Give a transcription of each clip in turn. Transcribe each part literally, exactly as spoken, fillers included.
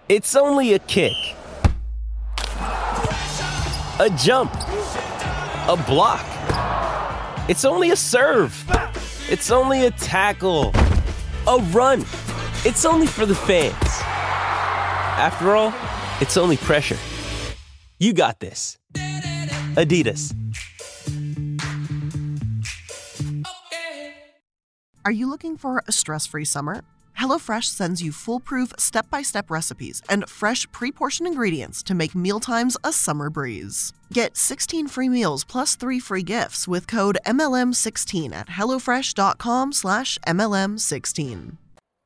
It's only a kick, a jump, a block. It's only a serve. It's only a tackle, a run. It's only for the fans. After all, it's only pressure. You got this. Adidas. Are you looking for a stress-free summer? HelloFresh sends you foolproof, step-by-step recipes and fresh, pre-portioned ingredients to make mealtimes a summer breeze. Get sixteen free meals plus three free gifts with code M L M sixteen at HelloFresh.com slash MLM16.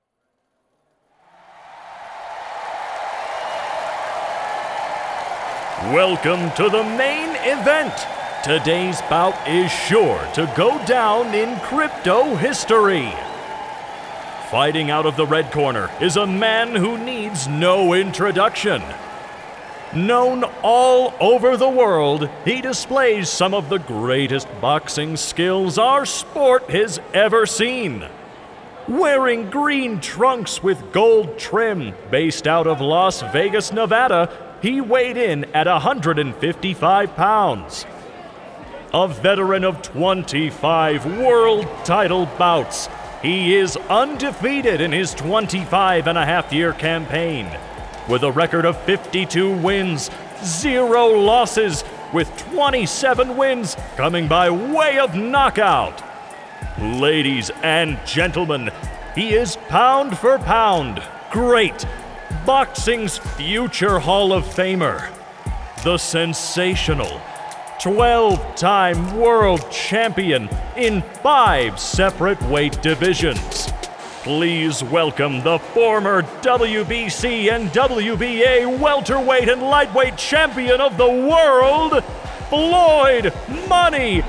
Welcome to the main event. Today's bout is sure to go down in crypto history. Fighting out of the red corner is a man who needs no introduction. Known all over the world, he displays some of the greatest boxing skills our sport has ever seen. Wearing green trunks with gold trim, based out of Las Vegas, Nevada, he weighed in at one hundred fifty-five pounds. A veteran of twenty-five world title bouts, he is undefeated in his twenty-five and a half year campaign, with a record of fifty-two wins, zero losses, with twenty-seven wins coming by way of knockout. Ladies and gentlemen, he is pound for pound great, boxing's future Hall of Famer, the sensational twelve-time world champion in five separate weight divisions. Please welcome the former W B C and W B A welterweight and lightweight champion of the world, Floyd Money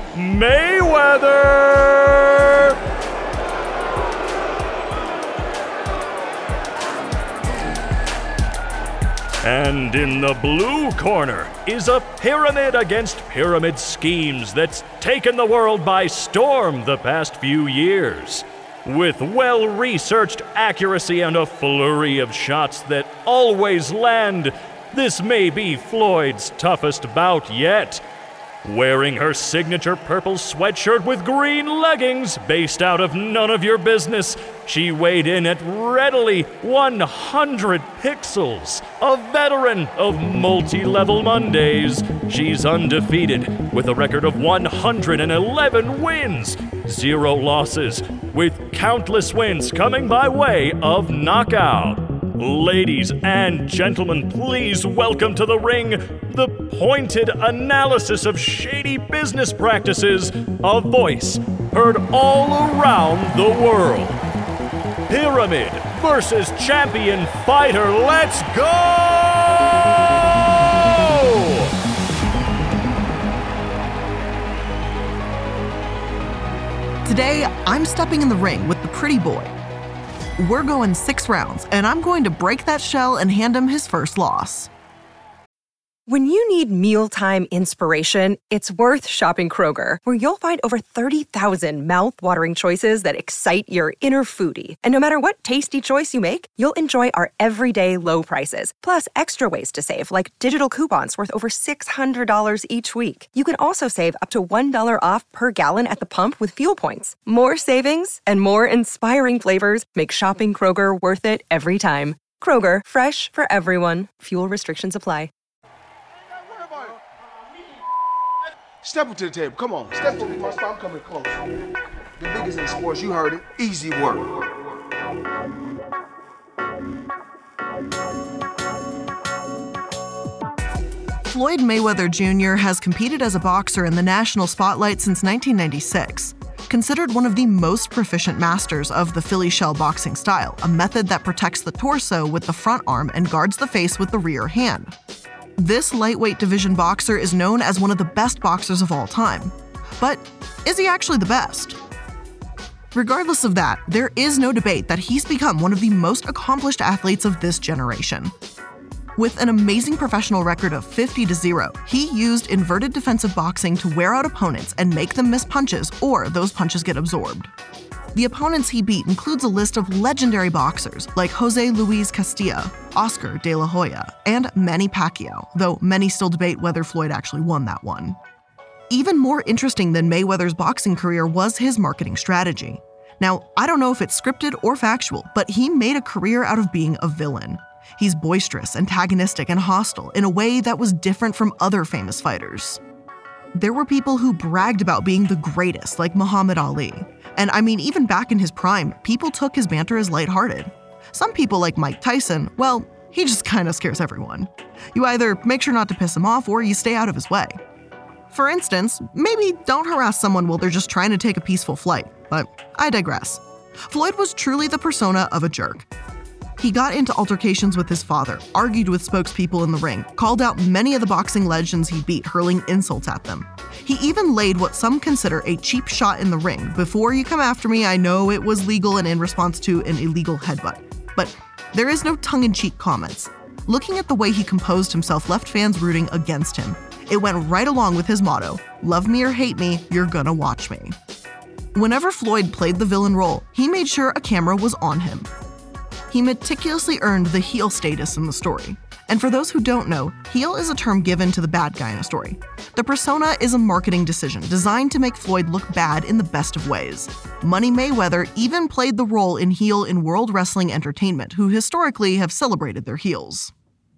Mayweather! And in the blue corner is a pyramid against pyramid schemes that's taken the world by storm the past few years. With well-researched accuracy and a flurry of shots that always land, this may be Floyd's toughest bout yet. Wearing her signature purple sweatshirt with green leggings based out of None of Your Business, she weighed in at readily one hundred pixels. A veteran of multi-level Mondays, she's undefeated with a record of one hundred eleven wins, zero losses, with countless wins coming by way of knockout. Ladies and gentlemen, please welcome to the ring the pointed analysis of shady business practices, a voice heard all around the world. Pyramid versus champion fighter, let's go! Today, I'm stepping in the ring with the pretty boy. We're going six rounds, and I'm going to break that shell and hand him his first loss. When you need mealtime inspiration, it's worth shopping Kroger, where you'll find over thirty thousand mouth-watering choices that excite your inner foodie. And no matter what tasty choice you make, you'll enjoy our everyday low prices, plus extra ways to save, like digital coupons worth over six hundred dollars each week. You can also save up to one dollar off per gallon at the pump with fuel points. More savings and more inspiring flavors make shopping Kroger worth it every time. Kroger, fresh for everyone. Fuel restrictions apply. Step up to the table. Come on. Step up to my spot. I'm coming close. The biggest in sports. You heard it. Easy work. Floyd Mayweather Junior has competed as a boxer in the national spotlight since nineteen ninety-six. Considered one of the most proficient masters of the Philly shell boxing style, a method that protects the torso with the front arm and guards the face with the rear hand. This lightweight division boxer is known as one of the best boxers of all time. But is he actually the best? Regardless of that, there is no debate that he's become one of the most accomplished athletes of this generation. With an amazing professional record of fifty to zero, he used inverted defensive boxing to wear out opponents and make them miss punches, or those punches get absorbed. The opponents he beat includes a list of legendary boxers like Jose Luis Castilla, Oscar De La Hoya, and Manny Pacquiao, though many still debate whether Floyd actually won that one. Even more interesting than Mayweather's boxing career was his marketing strategy. Now, I don't know if it's scripted or factual, but he made a career out of being a villain. He's boisterous, antagonistic, and hostile in a way that was different from other famous fighters. There were people who bragged about being the greatest, like Muhammad Ali. And I mean, even back in his prime, people took his banter as lighthearted. Some people like Mike Tyson, well, he just kind of scares everyone. You either make sure not to piss him off or you stay out of his way. For instance, maybe don't harass someone while they're just trying to take a peaceful flight, but I digress. Floyd was truly the persona of a jerk. He got into altercations with his father, argued with spokespeople in the ring, called out many of the boxing legends he beat, hurling insults at them. He even laid what some consider a cheap shot in the ring. Before you come after me, I know it was legal and in response to an illegal headbutt. But there is no tongue-in-cheek comments. Looking at the way he composed himself left fans rooting against him. It went right along with his motto, love me or hate me, you're gonna watch me. Whenever Floyd played the villain role, he made sure a camera was on him. He meticulously earned the heel status in the story. And for those who don't know, heel is a term given to the bad guy in a story. The persona is a marketing decision designed to make Floyd look bad in the best of ways. Money Mayweather even played the role in heel in World Wrestling Entertainment, who historically have celebrated their heels.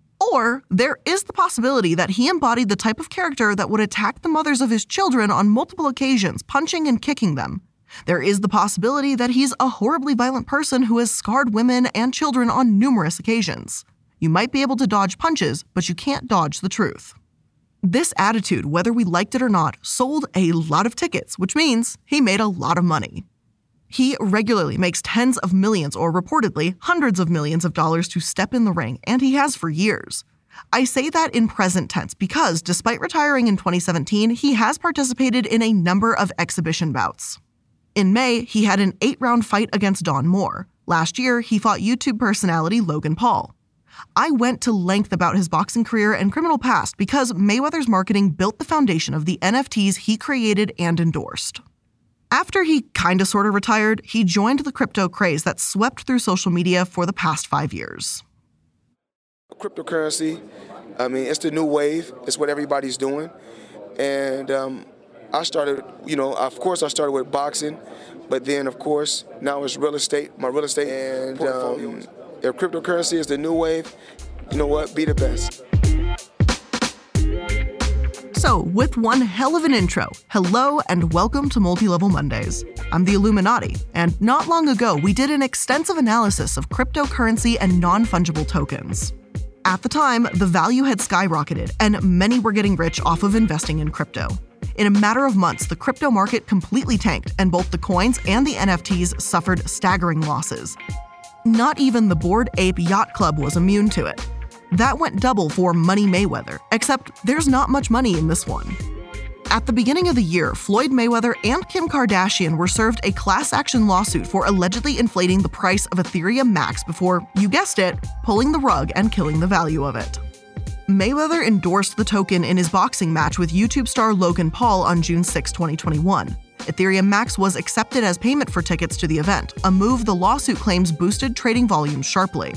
Or there is the possibility that he embodied the type of character that would attack the mothers of his children on multiple occasions, punching and kicking them. There is the possibility that he's a horribly violent person who has scarred women and children on numerous occasions. You might be able to dodge punches, but you can't dodge the truth. This attitude, whether we liked it or not, sold a lot of tickets, which means he made a lot of money. He regularly makes tens of millions or reportedly hundreds of millions of dollars to step in the ring, and he has for years. I say that in present tense because despite retiring in twenty seventeen, he has participated in a number of exhibition bouts. In May, he had an eight-round fight against Don Moore. Last year, he fought YouTube personality Logan Paul. I went to length about his boxing career and criminal past because Mayweather's marketing built the foundation of the N F Ts he created and endorsed. After he kinda sorta retired, he joined the crypto craze that swept through social media for the past five years. Cryptocurrency, I mean, it's the new wave. It's what everybody's doing. And um, I started, you know, of course I started with boxing, but then of course now it's real estate, my real estate. And um, if cryptocurrency is the new wave, you know what, be the best. So, with one hell of an intro, hello and welcome to Multi-Level Mondays. I'm the Illuminati, and not long ago we did an extensive analysis of cryptocurrency and non-fungible tokens. At the time, the value had skyrocketed, and many were getting rich off of investing in crypto. In a matter of months, the crypto market completely tanked, and both the coins and the N F Ts suffered staggering losses. Not even the Bored Ape Yacht Club was immune to it. That went double for Money Mayweather, except there's not much money in this one. At the beginning of the year, Floyd Mayweather and Kim Kardashian were served a class action lawsuit for allegedly inflating the price of Ethereum Max before, you guessed it, pulling the rug and killing the value of it. Mayweather endorsed the token in his boxing match with YouTube star Logan Paul on June sixth, twenty twenty-one. Ethereum Max was accepted as payment for tickets to the event, a move the lawsuit claims boosted trading volumes sharply.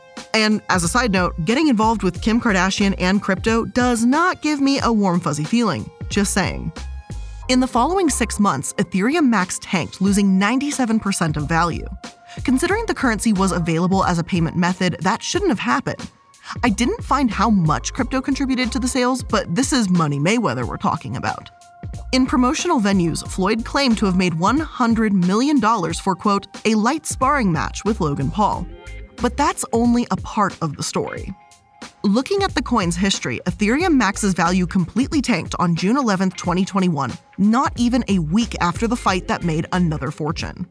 And as a side note, getting involved with Kim Kardashian and crypto does not give me a warm fuzzy feeling, just saying. In the following six months, Ethereum Max tanked, losing ninety-seven percent of value. Considering the currency was available as a payment method, that shouldn't have happened. I didn't find how much crypto contributed to the sales, but this is Money Mayweather we're talking about. In promotional venues, Floyd claimed to have made one hundred million dollars for, quote, a light sparring match with Logan Paul. But that's only a part of the story. Looking at the coin's history, Ethereum Max's value completely tanked on June eleventh, twenty twenty-one, not even a week after the fight that made another fortune.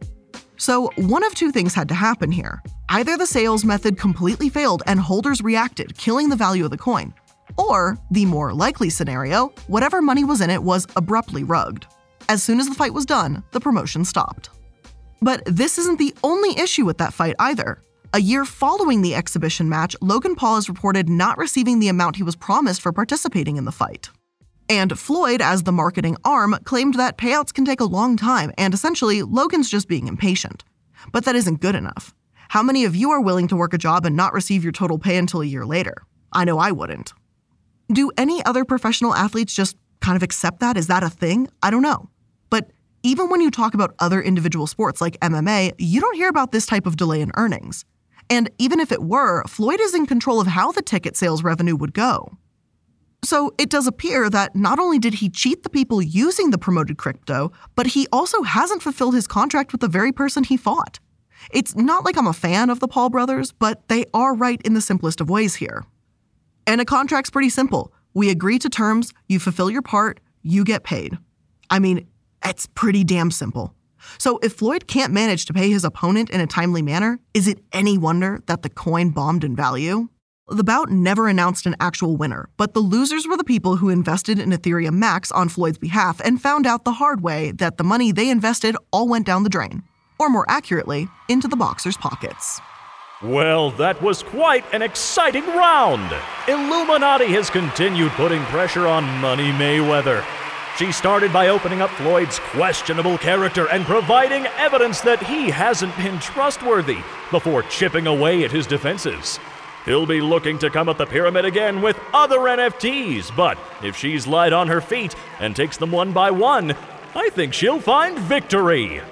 So one of two things had to happen here. Either the sales method completely failed and holders reacted, killing the value of the coin, or, the more likely scenario, whatever money was in it was abruptly rugged. As soon as the fight was done, the promotion stopped. But this isn't the only issue with that fight either. A year following the exhibition match, Logan Paul is reported not receiving the amount he was promised for participating in the fight. And Floyd, as the marketing arm, claimed that payouts can take a long time, and essentially, Logan's just being impatient. But that isn't good enough. How many of you are willing to work a job and not receive your total pay until a year later? I know I wouldn't. Do any other professional athletes just kind of accept that? Is that a thing? I don't know. But even when you talk about other individual sports like M M A, you don't hear about this type of delay in earnings. And even if it were, Floyd is in control of how the ticket sales revenue would go. So it does appear that not only did he cheat the people using the promoted crypto, but he also hasn't fulfilled his contract with the very person he fought. It's not like I'm a fan of the Paul brothers, but they are right in the simplest of ways here. And a contract's pretty simple. We agree to terms, you fulfill your part, you get paid. I mean, it's pretty damn simple. So if Floyd can't manage to pay his opponent in a timely manner, is it any wonder that the coin bombed in value? The bout never announced an actual winner, but the losers were the people who invested in Ethereum Max on Floyd's behalf and found out the hard way that the money they invested all went down the drain. Or more accurately, into the boxers' pockets. Well, that was quite an exciting round. Illuminati has continued putting pressure on Money Mayweather. She started by opening up Floyd's questionable character and providing evidence that he hasn't been trustworthy before chipping away at his defenses. He'll be looking to come up the pyramid again with other N F Ts, but if she's light on her feet and takes them one by one, I think she'll find victory.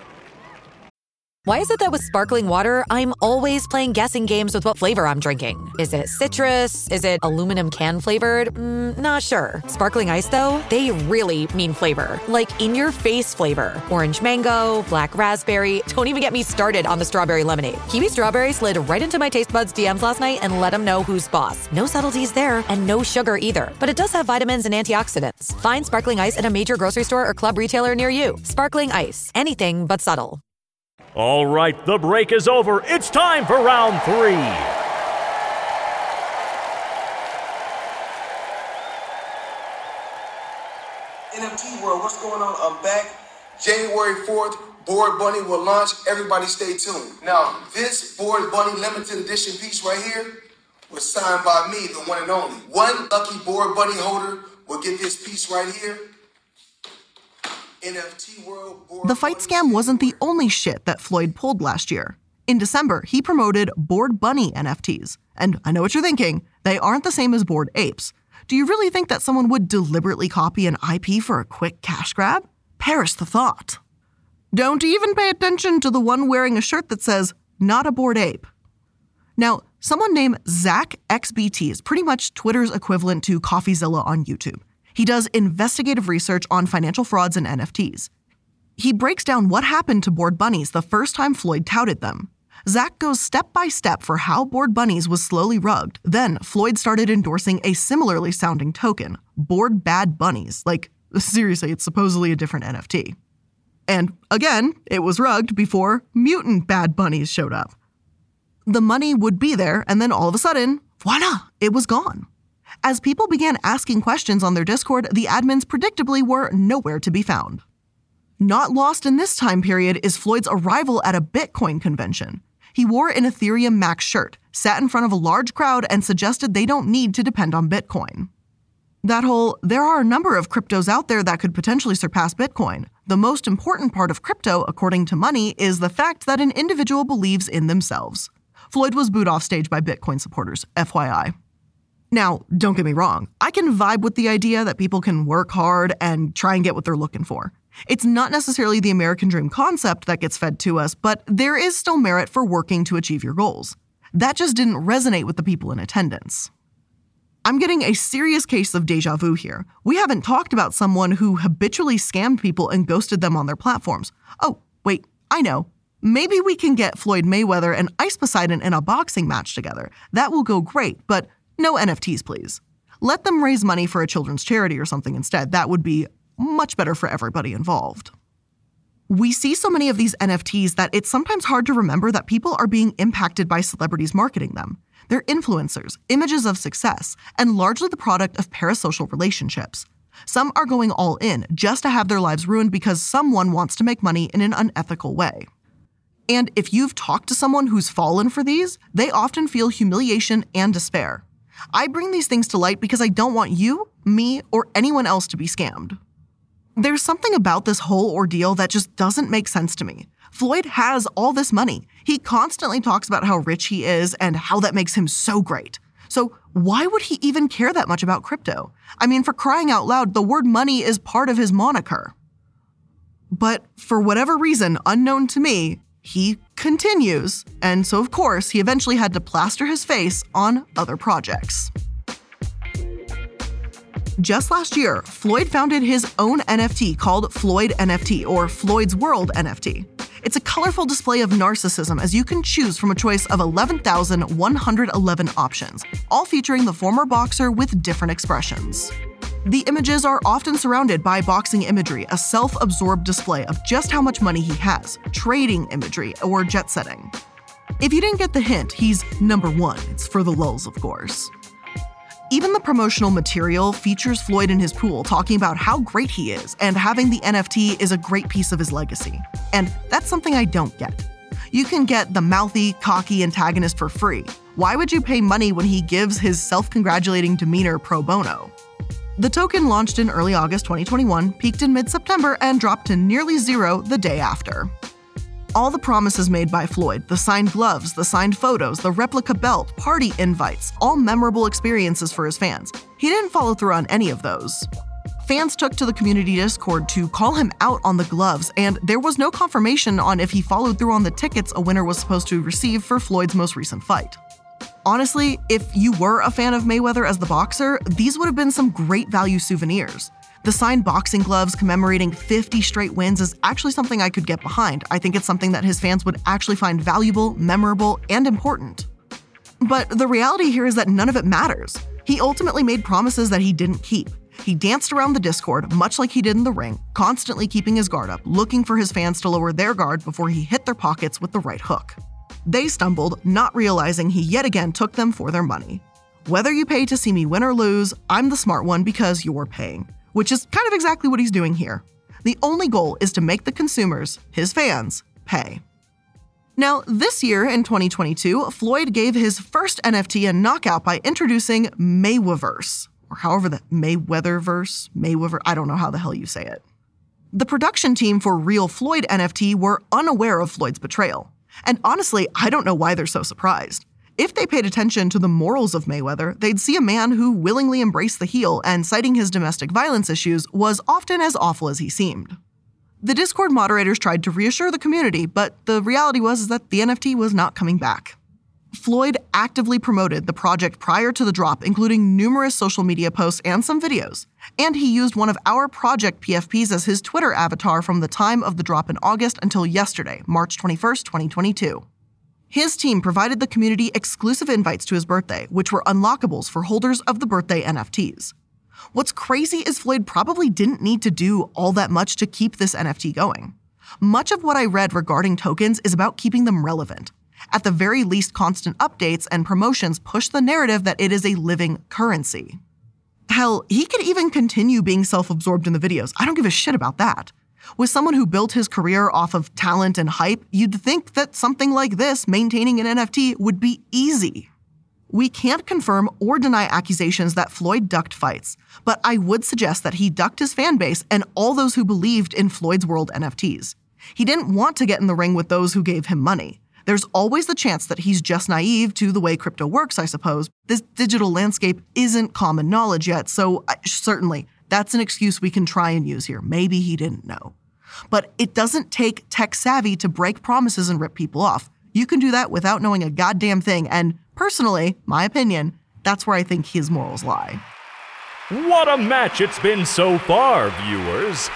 Why is it that with sparkling water, I'm always playing guessing games with what flavor I'm drinking? Is it citrus? Is it aluminum can flavored? Mm, not sure. Sparkling ice, though, they really mean flavor. Like in-your-face flavor. Orange mango, black raspberry. Don't even get me started on the strawberry lemonade. Kiwi strawberry slid right into my taste buds D Ms last night and let them know who's boss. No subtleties there, and no sugar either. But it does have vitamins and antioxidants. Find sparkling ice at a major grocery store or club retailer near you. Sparkling ice. Anything but subtle. All right, the break is over. It's time for round three. N F T world, what's going on? I'm back. January fourth, Bored Bunny will launch. Everybody stay tuned. Now, this Bored Bunny limited edition piece right here was signed by me, the one and only. One lucky Bored Bunny holder will get this piece right here. N F T world, the fight scam wasn't the only shit that Floyd pulled last year. In December, he promoted Bored Bunny N F Ts. And I know what you're thinking, they aren't the same as Bored Apes. Do you really think that someone would deliberately copy an I P for a quick cash grab? Perish the thought. Don't even pay attention to the one wearing a shirt that says, "Not a Bored Ape." Now, someone named Zach X B T is pretty much Twitter's equivalent to CoffeeZilla on YouTube. He does investigative research on financial frauds and N F Ts. He breaks down what happened to Bored Bunnies the first time Floyd touted them. Zach goes step by step for how Bored Bunnies was slowly rugged. Then Floyd started endorsing a similarly sounding token, Bored Bad Bunnies. Like, seriously, it's supposedly a different N F T. And again, it was rugged before Mutant Bad Bunnies showed up. The money would be there, and then all of a sudden, voila, it was gone. As people began asking questions on their Discord, the admins predictably were nowhere to be found. Not lost in this time period is Floyd's arrival at a Bitcoin convention. He wore an Ethereum Max shirt, sat in front of a large crowd, and suggested they don't need to depend on Bitcoin. That whole, there are a number of cryptos out there that could potentially surpass Bitcoin. The most important part of crypto, according to Money, is the fact that an individual believes in themselves. Floyd was booed off stage by Bitcoin supporters, F Y I. Now, don't get me wrong, I can vibe with the idea that people can work hard and try and get what they're looking for. It's not necessarily the American dream concept that gets fed to us, but there is still merit for working to achieve your goals. That just didn't resonate with the people in attendance. I'm getting a serious case of deja vu here. We haven't talked about someone who habitually scammed people and ghosted them on their platforms. Oh, wait, I know. Maybe we can get Floyd Mayweather and Ice Poseidon in a boxing match together. That will go great, but no N F Ts, please. Let them raise money for a children's charity or something instead. That would be much better for everybody involved. We see so many of these N F Ts that it's sometimes hard to remember that people are being impacted by celebrities marketing them. They're influencers, images of success, and largely the product of parasocial relationships. Some are going all in just to have their lives ruined because someone wants to make money in an unethical way. And if you've talked to someone who's fallen for these, they often feel humiliation and despair. I bring these things to light because I don't want you me, or anyone else to be scammed. There's something about this whole ordeal that just doesn't make sense to me. Floyd has all this money. He constantly talks about how rich he is and how that makes him so great. So why would he even care that much about crypto? I mean, for crying out loud, the word money is part of his moniker. But for whatever reason, unknown to me, he continues, and so of course, he eventually had to plaster his face on other projects. Just last year, Floyd founded his own N F T called Floyd N F T, or Floyd's World N F T. It's a colorful display of narcissism, as you can choose from a choice of eleven thousand one hundred eleven options, all featuring the former boxer with different expressions. The images are often surrounded by boxing imagery, a self-absorbed display of just how much money he has, trading imagery, or jet setting. If you didn't get the hint, he's number one. It's for the lulz, of course. Even the promotional material features Floyd in his pool talking about how great he is, and having the N F T is a great piece of his legacy. And that's something I don't get. You can get the mouthy, cocky antagonist for free. Why would you pay money when he gives his self-congratulating demeanor pro bono? The token launched in early August twenty twenty-one, peaked in mid-September, and dropped to nearly zero the day after. All the promises made by Floyd, the signed gloves, the signed photos, the replica belt, party invites, all memorable experiences for his fans. He didn't follow through on any of those. Fans took to the community Discord to call him out on the gloves, and there was no confirmation on if he followed through on the tickets a winner was supposed to receive for Floyd's most recent fight. Honestly, if you were a fan of Mayweather as the boxer, these would have been some great value souvenirs. The signed boxing gloves commemorating fifty straight wins is actually something I could get behind. I think it's something that his fans would actually find valuable, memorable, and important. But the reality here is that none of it matters. He ultimately made promises that he didn't keep. He danced around the Discord, much like he did in the ring, constantly keeping his guard up, looking for his fans to lower their guard before he hit their pockets with the right hook. They stumbled, not realizing he yet again took them for their money. Whether you pay to see me win or lose, I'm the smart one because you're paying. Which is kind of exactly what he's doing here. The only goal is to make the consumers, his fans, pay. Now, this year in twenty twenty-two, Floyd gave his first N F T a knockout by introducing Mayweatherverse, or however the Mayweatherverse, Mayweather, I don't know how the hell you say it. The production team for Real Floyd N F T were unaware of Floyd's betrayal. And honestly, I don't know why they're so surprised. If they paid attention to the morals of Mayweather, they'd see a man who willingly embraced the heel and, citing his domestic violence issues, was often as awful as he seemed. The Discord moderators tried to reassure the community, but the reality was that the N F T was not coming back. Floyd actively promoted the project prior to the drop, including numerous social media posts and some videos. And he used one of our project P F Ps as his Twitter avatar from the time of the drop in August until yesterday, March twenty-first, twenty twenty-two. His team provided the community exclusive invites to his birthday, which were unlockables for holders of the birthday N F Ts. What's crazy is Floyd probably didn't need to do all that much to keep this N F T going. Much of what I read regarding tokens is about keeping them relevant. At the very least, constant updates and promotions push the narrative that it is a living currency. Hell, he could even continue being self-absorbed in the videos. I don't give a shit about that. With someone who built his career off of talent and hype, you'd think that something like this, maintaining an N F T, would be easy. We can't confirm or deny accusations that Floyd ducked fights, but I would suggest that he ducked his fan base and all those who believed in Floyd's World N F Ts. He didn't want to get in the ring with those who gave him money. There's always the chance that he's just naive to the way crypto works, I suppose. This digital landscape isn't common knowledge yet, so I, certainly, that's an excuse we can try and use here. Maybe he didn't know. But it doesn't take tech savvy to break promises and rip people off. You can do that without knowing a goddamn thing, and personally, my opinion, that's where I think his morals lie. What a match it's been so far, viewers.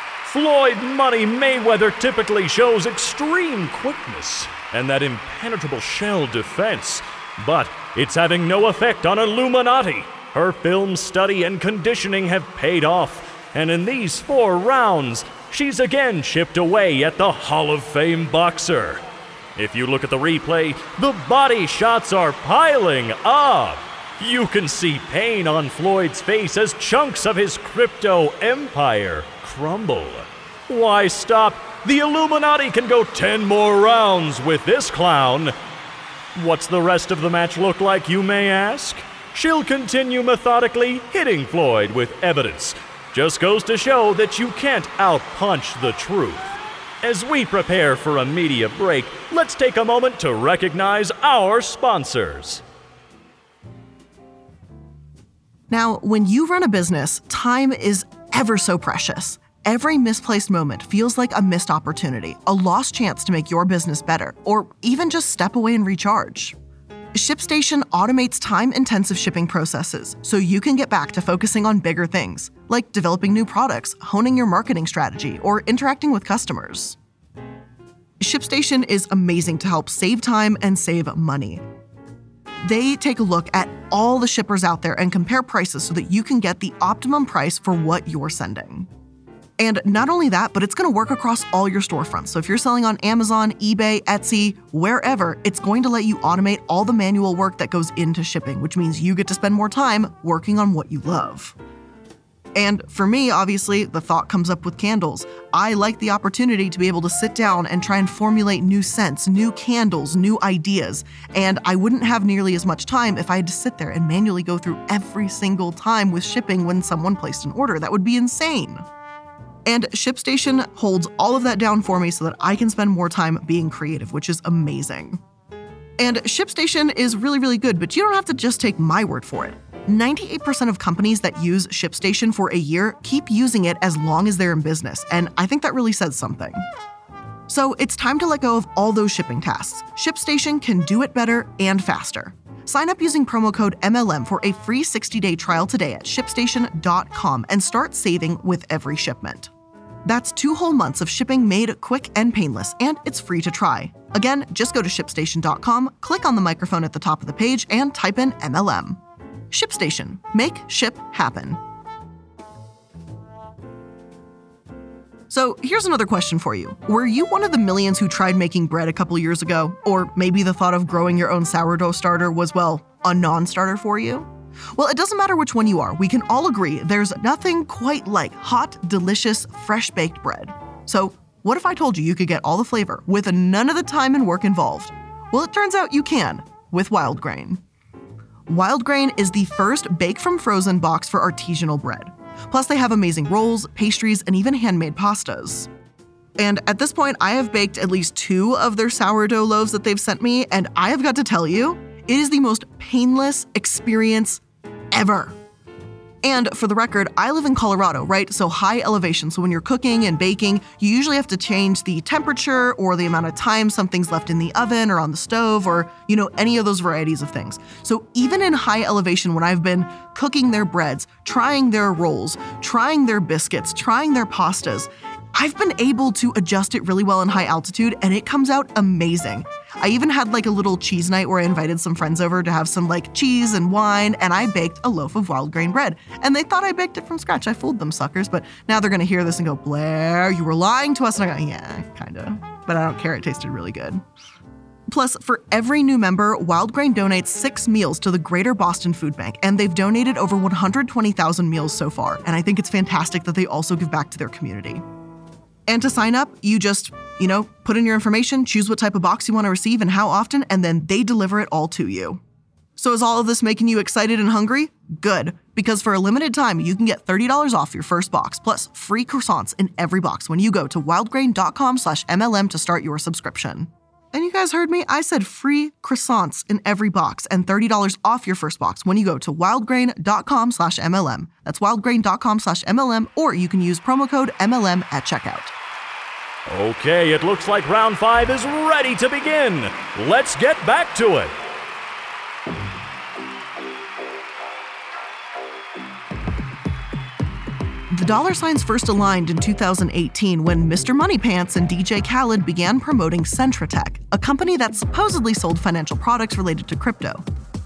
Floyd Money Mayweather typically shows extreme quickness and that impenetrable shell defense, but it's having no effect on Illuminati. Her film study and conditioning have paid off, and in these four rounds, she's again chipped away at the Hall of Fame boxer. If you look at the replay, the body shots are piling up. You can see pain on Floyd's face as chunks of his crypto empire crumble. Why stop? The Illuminati can go ten more rounds with this clown. What's the rest of the match look like, you may ask? she'll continue methodically hitting Floyd with evidence. Just goes to show that you can't outpunch the truth. As we prepare for a media break, let's take a moment to recognize our sponsors. Now, when you run a business, time is ever so precious. Every misplaced moment feels like a missed opportunity, a lost chance to make your business better, or even just step away and recharge. ShipStation automates time-intensive shipping processes so you can get back to focusing on bigger things, like developing new products, honing your marketing strategy, or interacting with customers. ShipStation is amazing to help save time and save money. They take a look at all the shippers out there and compare prices so that you can get the optimum price for what you're sending. And not only that, but it's going to work across all your storefronts. So if you're selling on Amazon, eBay, Etsy, wherever, it's going to let you automate all the manual work that goes into shipping, which means you get to spend more time working on what you love. And for me, obviously, the thought comes up with candles. I like the opportunity to be able to sit down and try and formulate new scents, new candles, new ideas. And I wouldn't have nearly as much time if I had to sit there and manually go through every single time with shipping when someone placed an order. That would be insane. And ShipStation holds all of that down for me so that I can spend more time being creative, which is amazing. And ShipStation is really, really good, but you don't have to just take my word for it. ninety-eight percent of companies that use ShipStation for a year keep using it as long as they're in business, and I think that really says something. So it's time to let go of all those shipping tasks. ShipStation can do it better and faster. Sign up using promo code M L M for a free sixty-day trial today at ShipStation dot com and start saving with every shipment. That's two whole months of shipping made quick and painless, and it's free to try. Again, just go to ShipStation dot com, click on the microphone at the top of the page, and type in M L M. ShipStation. Make ship happen. So here's another question for you. Were you one of the millions who tried making bread a couple years ago? Or maybe the thought of growing your own sourdough starter was, well, a non-starter for you? Well, it doesn't matter which one you are. We can all agree there's nothing quite like hot, delicious, fresh-baked bread. So what if I told you you could get all the flavor with none of the time and work involved? Well, it turns out you can with Wild Grain. Wild Grain is the first bake-from-frozen box for artisanal bread. Plus, they have amazing rolls, pastries, and even handmade pastas. And at this point, I have baked at least two of their sourdough loaves that they've sent me, and I have got to tell you, it is the most painless experience ever. And for the record, I live in Colorado, right? So high elevation. So when you're cooking and baking, you usually have to change the temperature or the amount of time something's left in the oven or on the stove or, you know, any of those varieties of things. So even in high elevation, when I've been cooking their breads, trying their rolls, trying their biscuits, trying their pastas, I've been able to adjust it really well in high altitude, and it comes out amazing. I even had like a little cheese night where I invited some friends over to have some like cheese and wine, and I baked a loaf of wild grain bread. And they thought I baked it from scratch. I fooled them suckers, but now they're gonna hear this and go, Blair, you were lying to us. And I go, yeah, kinda. But I don't care, it tasted really good. Plus, for every new member, Wild Grain donates six meals to the Greater Boston Food Bank, and they've donated over one hundred twenty thousand meals so far. And I think it's fantastic that they also give back to their community. And to sign up, you just, you know, put in your information, choose what type of box you want to receive and how often, and then they deliver it all to you. So is all of this making you excited and hungry? Good, because for a limited time, you can get thirty dollars off your first box, plus free croissants in every box when you go to wildgrain dot com slash M L M to start your subscription. And you guys heard me, I said free croissants in every box and thirty dollars off your first box when you go to wildgrain dot com slash M L M. That's wildgrain dot com slash M L M, or you can use promo code M L M at checkout. Okay, it looks like round five is ready to begin. Let's get back to it. The dollar signs first aligned in two thousand eighteen when Mister Moneypants and D J Khaled began promoting Centratech, a company that supposedly sold financial products related to crypto.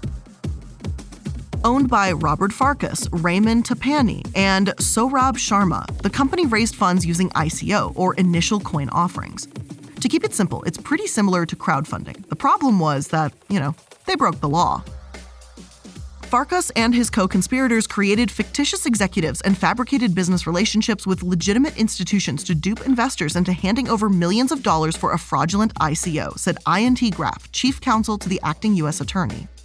Owned by Robert Farkas, Raymond Tapani, and Saurabh Sharma, the company raised funds using I C O, or initial coin offerings. To keep it simple, it's pretty similar to crowdfunding. The problem was that, you know, they broke the law. Farkas and his co-conspirators created fictitious executives and fabricated business relationships with legitimate institutions to dupe investors into handing over millions of dollars for a fraudulent I C O, said I N T Graff, chief counsel to the acting U S attorney.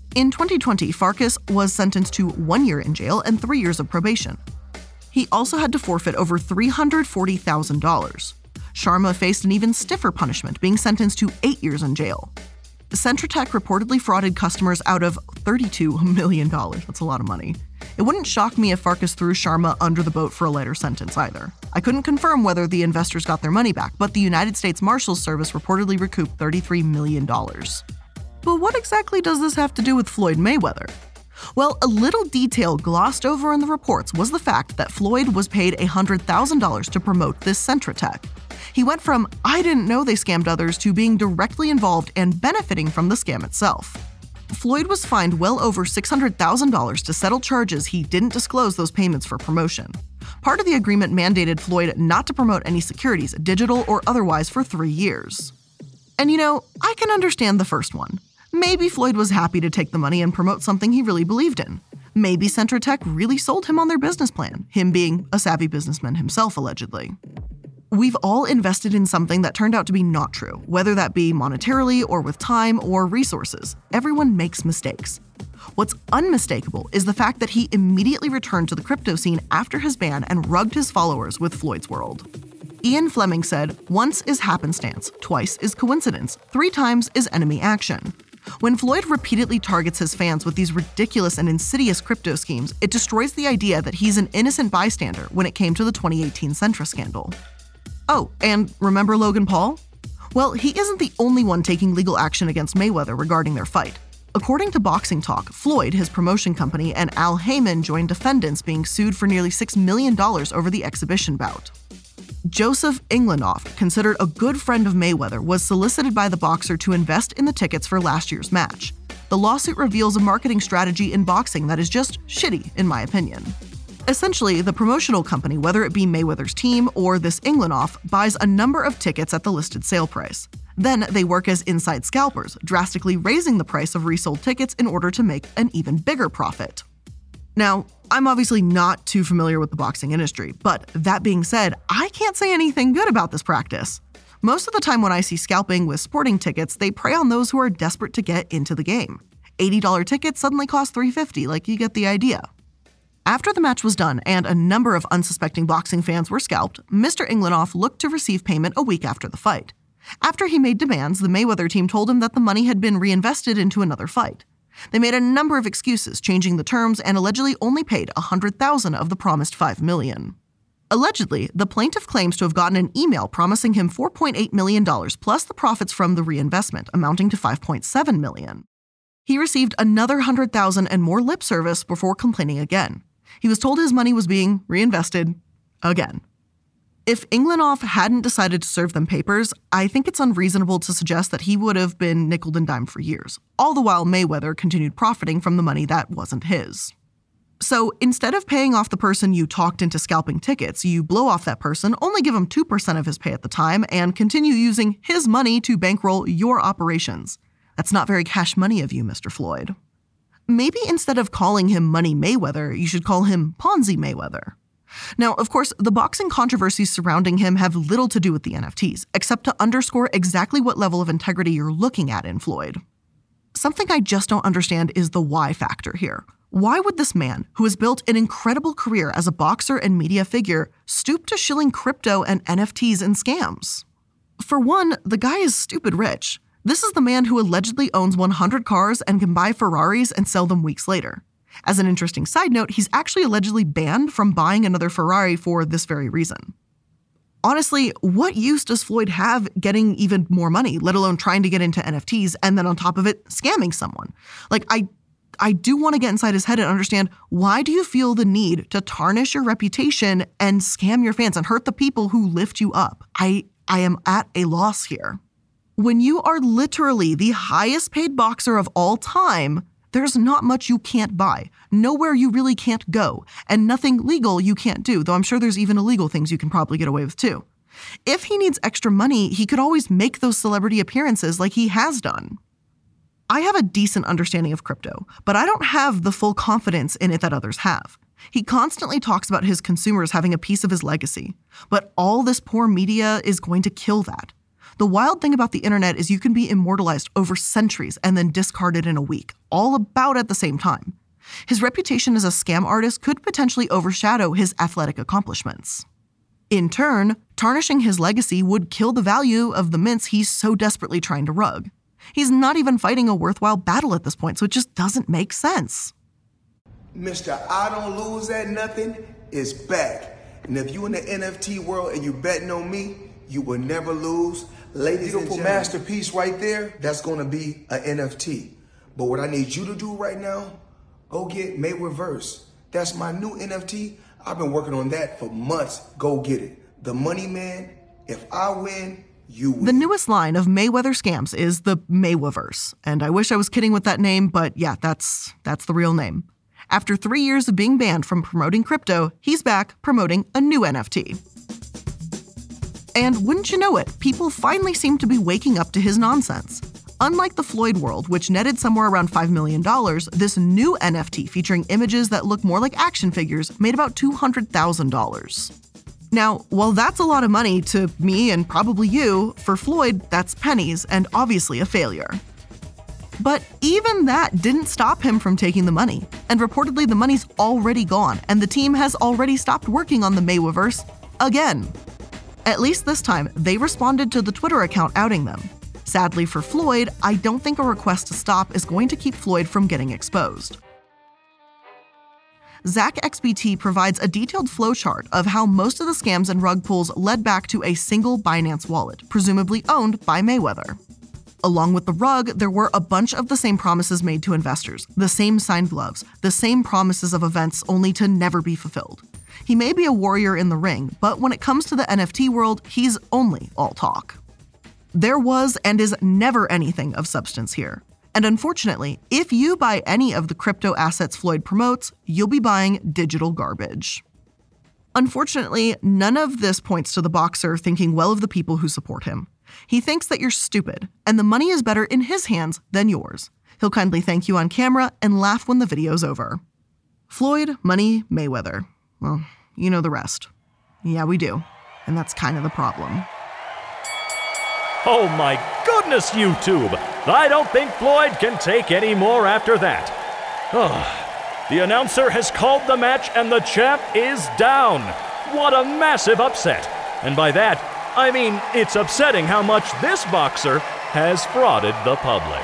In twenty twenty, Farkas was sentenced to one year in jail and three years of probation. He also had to forfeit over three hundred forty thousand dollars. Sharma faced an even stiffer punishment, being sentenced to eight years in jail. CentraTech reportedly frauded customers out of thirty-two million dollars. That's a lot of money. It wouldn't shock me if Farkas threw Sharma under the boat for a lighter sentence either. I couldn't confirm whether the investors got their money back, but the United States Marshals Service reportedly recouped thirty-three million dollars. But what exactly does this have to do with Floyd Mayweather? Well, a little detail glossed over in the reports was the fact that Floyd was paid one hundred thousand dollars to promote this CentraTech. He went from, I didn't know they scammed others, to being directly involved and benefiting from the scam itself. Floyd was fined well over six hundred thousand dollars to settle charges he didn't disclose those payments for promotion. Part of the agreement mandated Floyd not to promote any securities, digital or otherwise, for three years. And you know, I can understand the first one. Maybe Floyd was happy to take the money and promote something he really believed in. Maybe CentraTech really sold him on their business plan, him being a savvy businessman himself, allegedly. We've all invested in something that turned out to be not true, whether that be monetarily or with time or resources. Everyone makes mistakes. What's unmistakable is the fact that he immediately returned to the crypto scene after his ban and rugged his followers with Floyd's World. Ian Fleming said, "Once is happenstance, twice is coincidence, three times is enemy action." When Floyd repeatedly targets his fans with these ridiculous and insidious crypto schemes, it destroys the idea that he's an innocent bystander when it came to the twenty eighteen Centra scandal. Oh, and remember Logan Paul? Well, he isn't the only one taking legal action against Mayweather regarding their fight. According to Boxing Talk, Floyd, his promotion company, and Al Heyman joined defendants being sued for nearly six million dollars over the exhibition bout. Joseph Inglenoff, considered a good friend of Mayweather, was solicited by the boxer to invest in the tickets for last year's match. The lawsuit reveals a marketing strategy in boxing that is just shitty, in my opinion. Essentially, the promotional company, whether it be Mayweather's team or this Inglenoff, buys a number of tickets at the listed sale price. Then they work as inside scalpers, drastically raising the price of resold tickets in order to make an even bigger profit. Now, I'm obviously not too familiar with the boxing industry, but that being said, I can't say anything good about this practice. Most of the time when I see scalping with sporting tickets, they prey on those who are desperate to get into the game. eighty dollars tickets suddenly cost three hundred fifty dollars, like you get the idea. After the match was done and a number of unsuspecting boxing fans were scalped, Mister Inglenoff looked to receive payment a week after the fight. After he made demands, the Mayweather team told him that the money had been reinvested into another fight. They made a number of excuses, changing the terms, and allegedly only paid one hundred thousand dollars of the promised five million dollars. Allegedly, the plaintiff claims to have gotten an email promising him four point eight million dollars plus the profits from the reinvestment, amounting to five point seven million dollars. He received another one hundred thousand dollars and more lip service before complaining again. He was told his money was being reinvested again. If Inglenoff hadn't decided to serve them papers, I think it's unreasonable to suggest that he would have been nickeled and dimed for years, all the while Mayweather continued profiting from the money that wasn't his. So instead of paying off the person you talked into scalping tickets, you blow off that person, only give him two percent of his pay at the time, and continue using his money to bankroll your operations. That's not very cash money of you, Mister Floyd. Maybe instead of calling him Money Mayweather, you should call him Ponzi Mayweather. Now, of course, the boxing controversies surrounding him have little to do with the N F Ts, except to underscore exactly what level of integrity you're looking at in Floyd. Something I just don't understand is the why factor here. Why would this man, who has built an incredible career as a boxer and media figure, stoop to shilling crypto and N F Ts and scams? For one, the guy is stupid rich. This is the man who allegedly owns one hundred cars and can buy Ferraris and sell them weeks later. As an interesting side note, he's actually allegedly banned from buying another Ferrari for this very reason. Honestly, what use does Floyd have getting even more money, let alone trying to get into N F Ts and then on top of it, scamming someone? Like, I I do want to get inside his head and understand, why do you feel the need to tarnish your reputation and scam your fans and hurt the people who lift you up? I I am at a loss here. When you are literally the highest paid boxer of all time, there's not much you can't buy, nowhere you really can't go, and nothing legal you can't do, though I'm sure there's even illegal things you can probably get away with too. If he needs extra money, he could always make those celebrity appearances like he has done. I have a decent understanding of crypto, but I don't have the full confidence in it that others have. He constantly talks about his consumers having a piece of his legacy, but all this poor media is going to kill that. The wild thing about the internet is you can be immortalized over centuries and then discarded in a week, all about at the same time. His reputation as a scam artist could potentially overshadow his athletic accomplishments. In turn, tarnishing his legacy would kill the value of the mints he's so desperately trying to rug. He's not even fighting a worthwhile battle at this point, so it just doesn't make sense. Mister I don't lose at nothing is back. And if you in the N F T world and you betting on me, you will never lose. Ladies and gentlemen, masterpiece right there, that's gonna be an N F T. But what I need you to do right now, go get Mayweatherverse. That's my new N F T. I've been working on that for months. Go get it. The money man, if I win, you win. The newest line of Mayweather scams is the Mayweatherverse. And I wish I was kidding with that name, but yeah, that's that's the real name. After three years of being banned from promoting crypto, he's back promoting a new N F T. And wouldn't you know it, people finally seem to be waking up to his nonsense. Unlike the Floyd world, which netted somewhere around five million dollars, this new N F T featuring images that look more like action figures made about two hundred thousand dollars. Now, while that's a lot of money to me and probably you, for Floyd, that's pennies and obviously a failure. But even that didn't stop him from taking the money, and reportedly the money's already gone, and the team has already stopped working on the Mayweatherverse again. At least this time, they responded to the Twitter account outing them. Sadly for Floyd, I don't think a request to stop is going to keep Floyd from getting exposed. Zach X B T provides a detailed flowchart of how most of the scams and rug pulls led back to a single Binance wallet, presumably owned by Mayweather. Along with the rug, there were a bunch of the same promises made to investors, the same signed gloves, the same promises of events only to never be fulfilled. He may be a warrior in the ring, but when it comes to the N F T world, he's only all talk. There was and is never anything of substance here. And unfortunately, if you buy any of the crypto assets Floyd promotes, you'll be buying digital garbage. Unfortunately, none of this points to the boxer thinking well of the people who support him. He thinks that you're stupid, and the money is better in his hands than yours. He'll kindly thank you on camera and laugh when the video's over. Floyd, money, Mayweather. Well, you know the rest. Yeah, we do. And that's kind of the problem. Oh my goodness, YouTube! I don't think Floyd can take any more after that. Oh, the announcer has called the match and the champ is down. What a massive upset. And by that, I mean it's upsetting how much this boxer has frauded the public.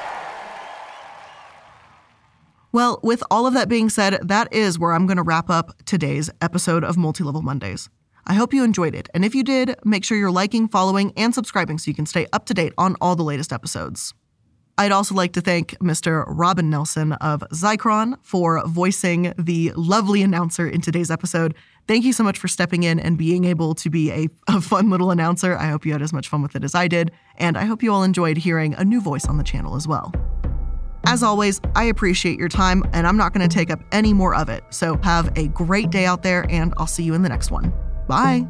Well, with all of that being said, that is where I'm going to wrap up today's episode of Multi-Level Mondays. I hope you enjoyed it, and if you did, make sure you're liking, following, and subscribing so you can stay up to date on all the latest episodes. I'd also like to thank Mister Robin Nelson of Zycron for voicing the lovely announcer in today's episode. Thank you so much for stepping in and being able to be a, a fun little announcer. I hope you had as much fun with it as I did, and I hope you all enjoyed hearing a new voice on the channel as well. As always, I appreciate your time, and I'm not going to take up any more of it. So have a great day out there, and I'll see you in the next one. Bye.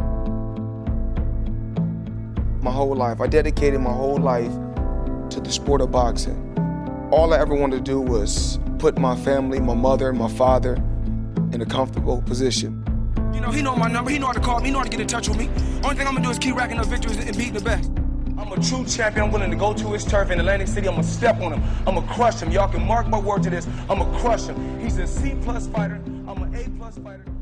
My whole life, I dedicated my whole life to the sport of boxing. All I ever wanted to do was put my family, my mother, my father in a comfortable position. You know, he know my number, he know how to call me, he know how to get in touch with me. Only thing I'm gonna do is keep racking up victories and beating the best. I'm a true champion. I'm willing to go to his turf in Atlantic City. I'm gonna step on him. I'm gonna crush him. Y'all can mark my word to this. I'm gonna crush him. He's a C plus fighter. I'm an A plus fighter.